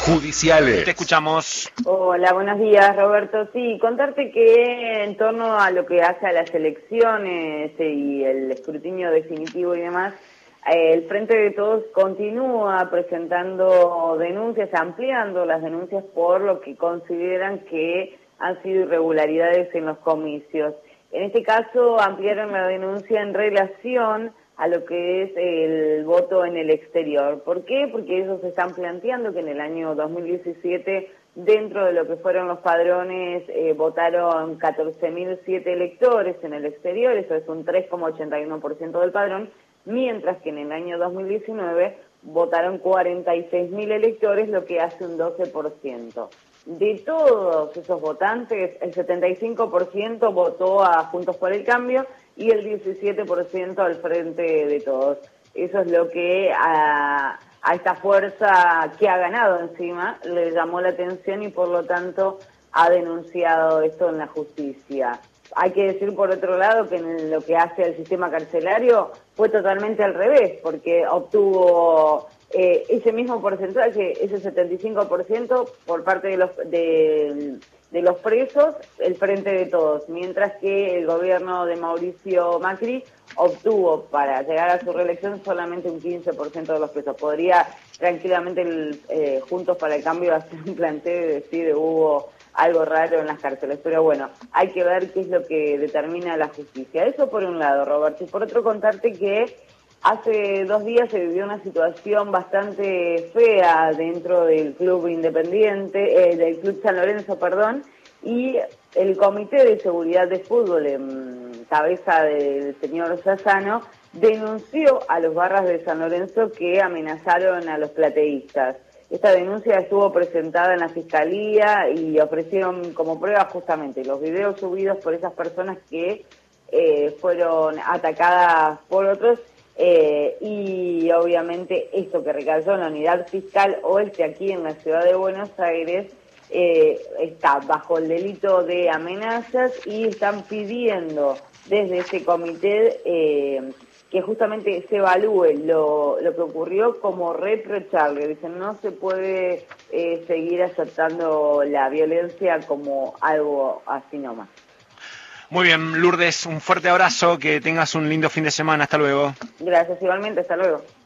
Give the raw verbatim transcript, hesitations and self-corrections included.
judiciales. Te escuchamos. Hola, buenos días, Roberto. Sí, contarte que en torno a lo que hace a las elecciones y el escrutinio definitivo y demás, eh, el Frente de Todos continúa presentando denuncias, ampliando las denuncias por lo que consideran que han sido irregularidades en los comicios. En este caso, ampliaron la denuncia en relación a lo que es el voto en el exterior. ¿Por qué? Porque ellos están planteando que en el año dos mil diecisiete, dentro de lo que fueron los padrones, eh, votaron catorce mil siete electores en el exterior, eso es un tres coma ochenta y uno por ciento del padrón, mientras que en el año dos mil diecinueve votaron cuarenta y seis mil electores, lo que hace un doce por ciento. De todos esos votantes, el setenta y cinco por ciento votó a Juntos por el Cambio y el diecisiete por ciento al Frente de Todos. Eso es lo que a, a esta fuerza que ha ganado encima le llamó la atención y por lo tanto ha denunciado esto en la justicia. Hay que decir por otro lado que en lo que hace al sistema carcelario fue totalmente al revés, porque obtuvo eh, ese mismo porcentaje, ese setenta y cinco por ciento por parte de los de, de los presos, el Frente de Todos, mientras que el gobierno de Mauricio Macri obtuvo para llegar a su reelección solamente un quince por ciento de los presos. Podría tranquilamente el, eh, Juntos para el Cambio hacer un planteo y decir hubo algo raro en las cárceles, pero bueno, hay que ver qué es lo que determina la justicia. Eso por un lado, Roberto, y por otro contarte que hace dos días se vivió una situación bastante fea dentro del club independiente, eh, del club San Lorenzo, perdón, y el Comité de Seguridad de Fútbol, en cabeza del señor Sassano, denunció a los barras de San Lorenzo que amenazaron a los plateístas. Esta denuncia estuvo presentada en la Fiscalía y ofrecieron como prueba justamente los videos subidos por esas personas que eh, fueron atacadas por otros eh, y obviamente esto que recayó en la Unidad Fiscal Oeste aquí en la ciudad de Buenos Aires eh, está bajo el delito de amenazas y están pidiendo desde ese comité eh, que justamente se evalúe lo, lo que ocurrió como reprochable. Dicen, no se puede eh, seguir aceptando la violencia como algo así nomás. Muy bien, Lourdes, un fuerte abrazo, que tengas un lindo fin de semana. Hasta luego. Gracias, igualmente, hasta luego.